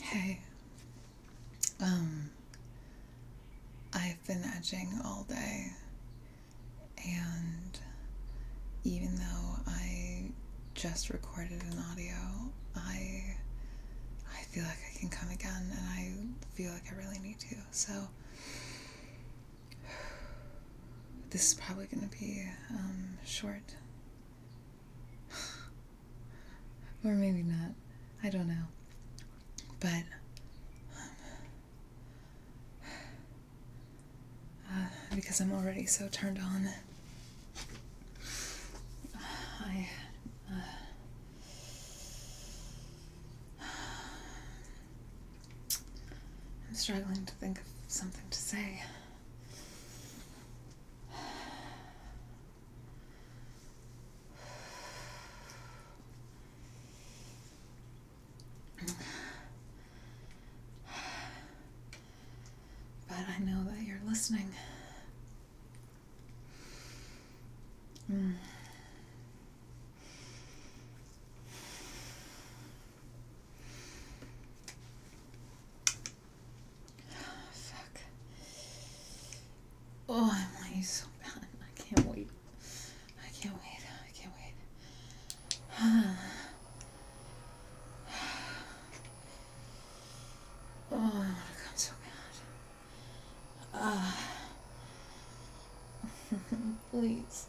Hey, um, I've been edging all day, and even though I just recorded an audio, I I feel like I can come again, and I feel like I really need to. So this is probably going to be short, or maybe not. I don't know, but because I'm already so turned on, I I'm struggling to think of something to say. But I know that you're listening. Mm. Fuck. Oh, I want you so bad. I can't wait. I can't wait. I can't wait. Oh, I want to come so bad. Please.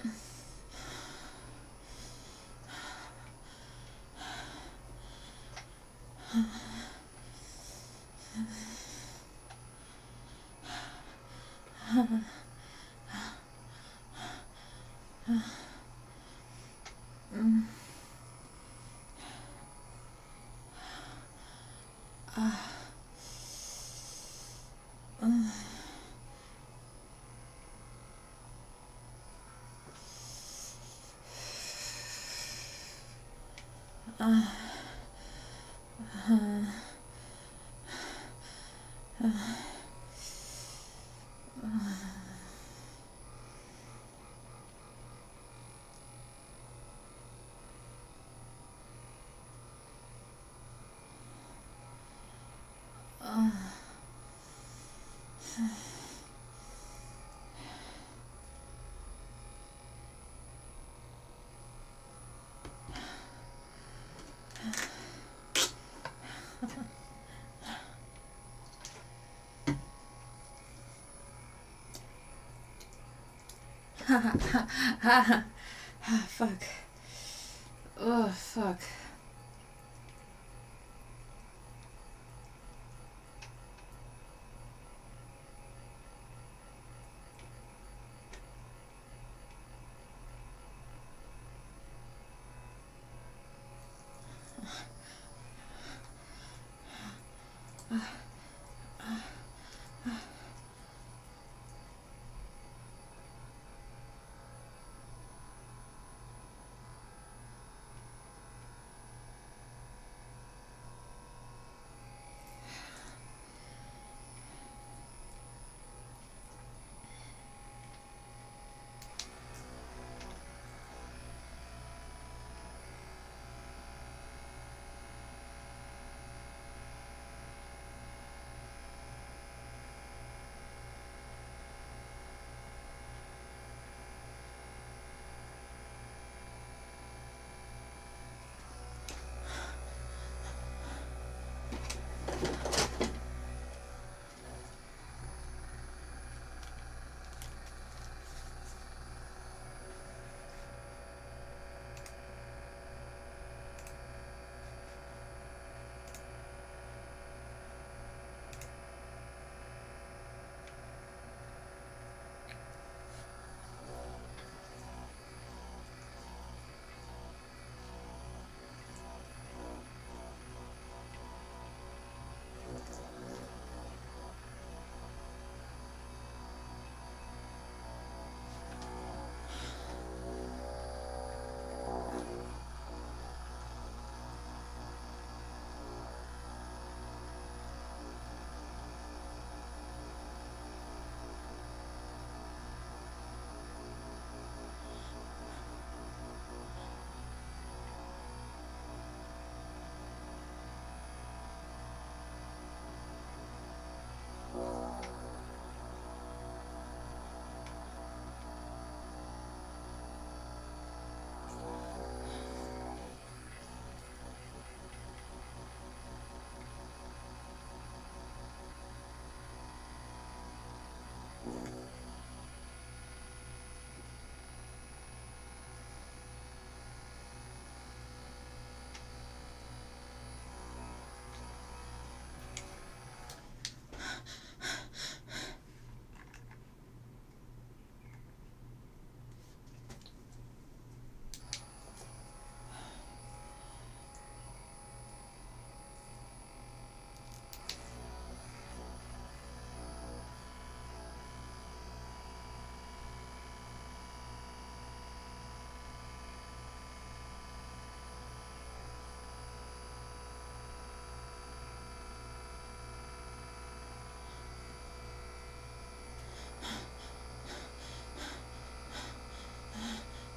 Fuck. Oh, fuck.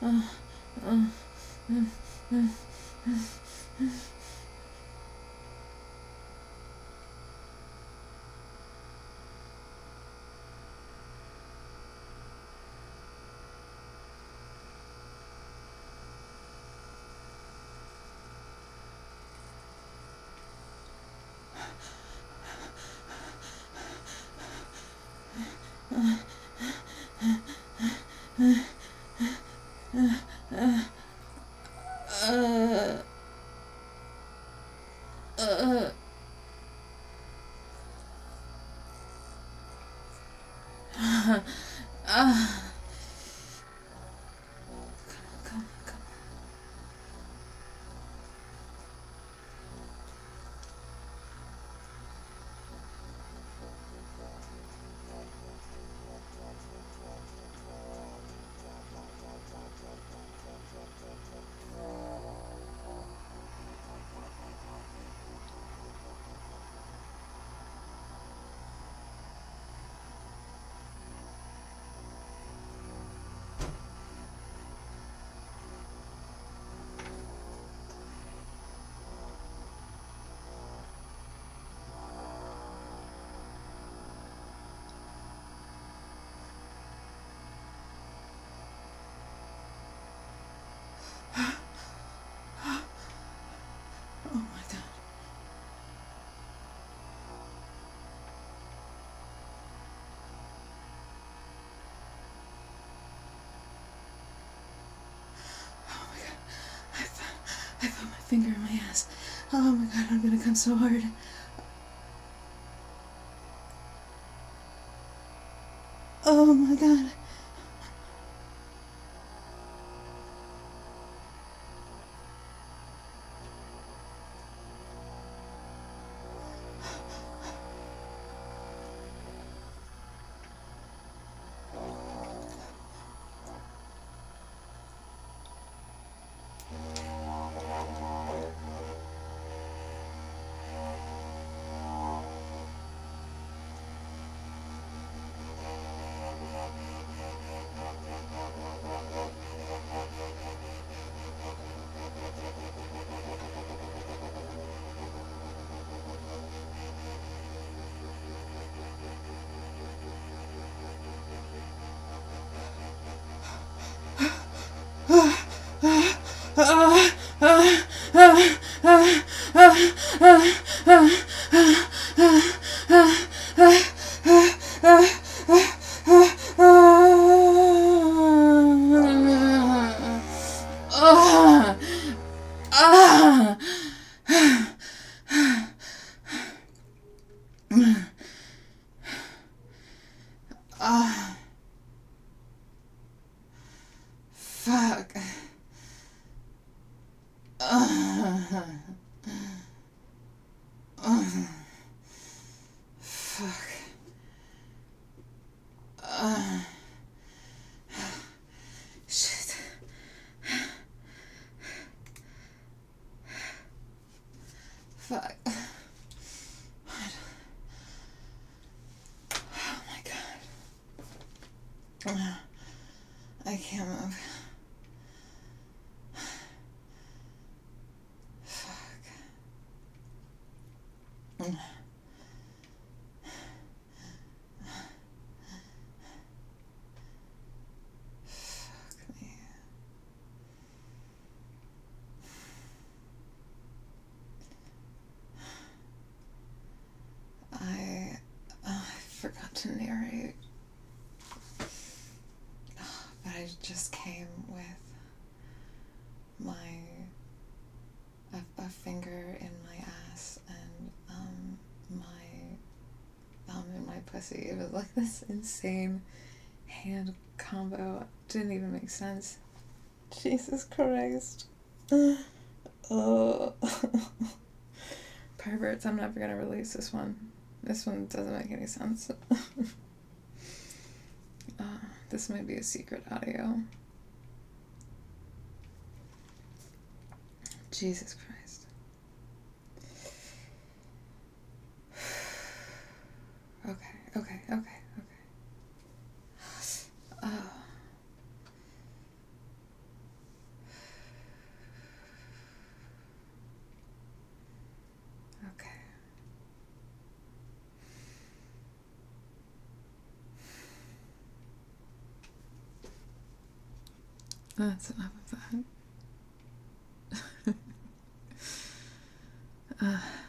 Oh my god. Oh my god. I found my finger in my ass. Oh my god, I'm gonna come so hard. Oh my god. Fuck. Fuck. Shit. Fuck. Oh my god. I can't move. Fuck. Fuck me. I forgot to narrate, but I just came with my a finger in my ass and my thumb in my pussy. It was like this insane hand combo. Didn't even make sense. Jesus Christ. Oh. Perverts, I'm never gonna release this one. This one doesn't make any sense. This might be a secret audio. Jesus Christ. Okay. That's enough of that.